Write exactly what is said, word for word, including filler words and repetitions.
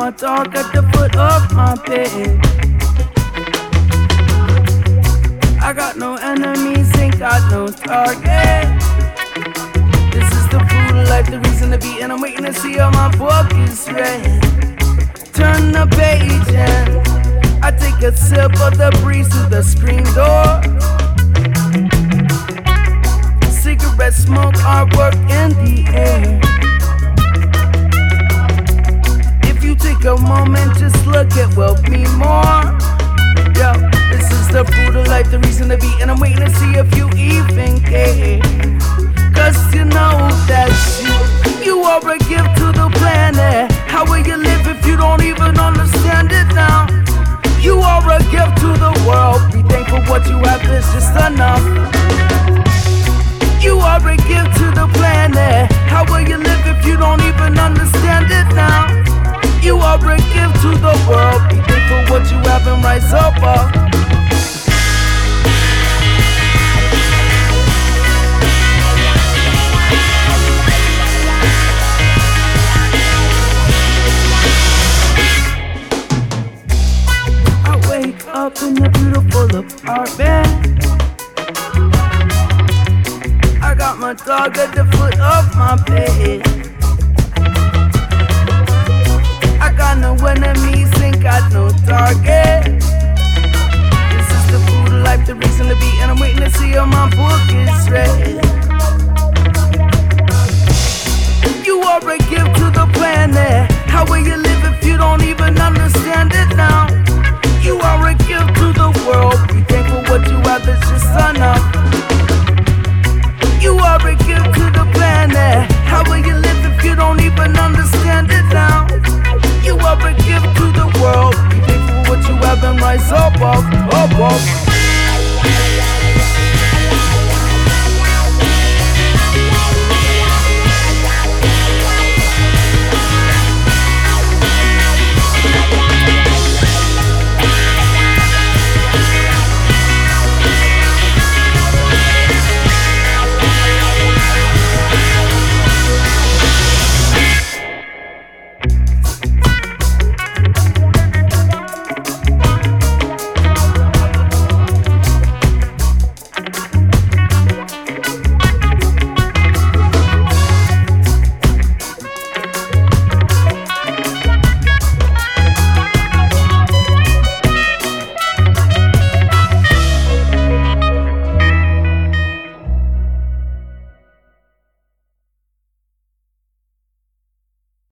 my dog at the foot of my bed. I got no enemies, ain't got no target. This is the food of life, the reason to be, and I'm waiting to see how my book is read. Turn the page and I take a sip of the breeze through the screen door. Cigarette smoke, artwork in the air. If you take a moment, just look, it will be more. Yo, this is the food of life, the reason to be, and I'm waiting to see if you even care. Cause you know that you, you are a gift to the planet. How will you live if you don't even understand it now? You are a gift to the world. Be thankful what you have is just enough. You are a gift to the planet. How will you live if you don't even understand it now? You are a gift to the world. Be thankful what you have and rise up. I wake up in a beautiful apartment. I got my dog at the foot of my bed. I got no enemies, ain't got no target. This is the food of life, the reason to be, and I'm waiting to see how my book is read. You are a gift to the planet. How will you live if you don't even understand it now? You are a gift to the world. Be thankful what you have is just enough. You are a gift to the planet. How will you live if you don't even understand it now? You are a gift to the world. Be thankful what you have and rise up.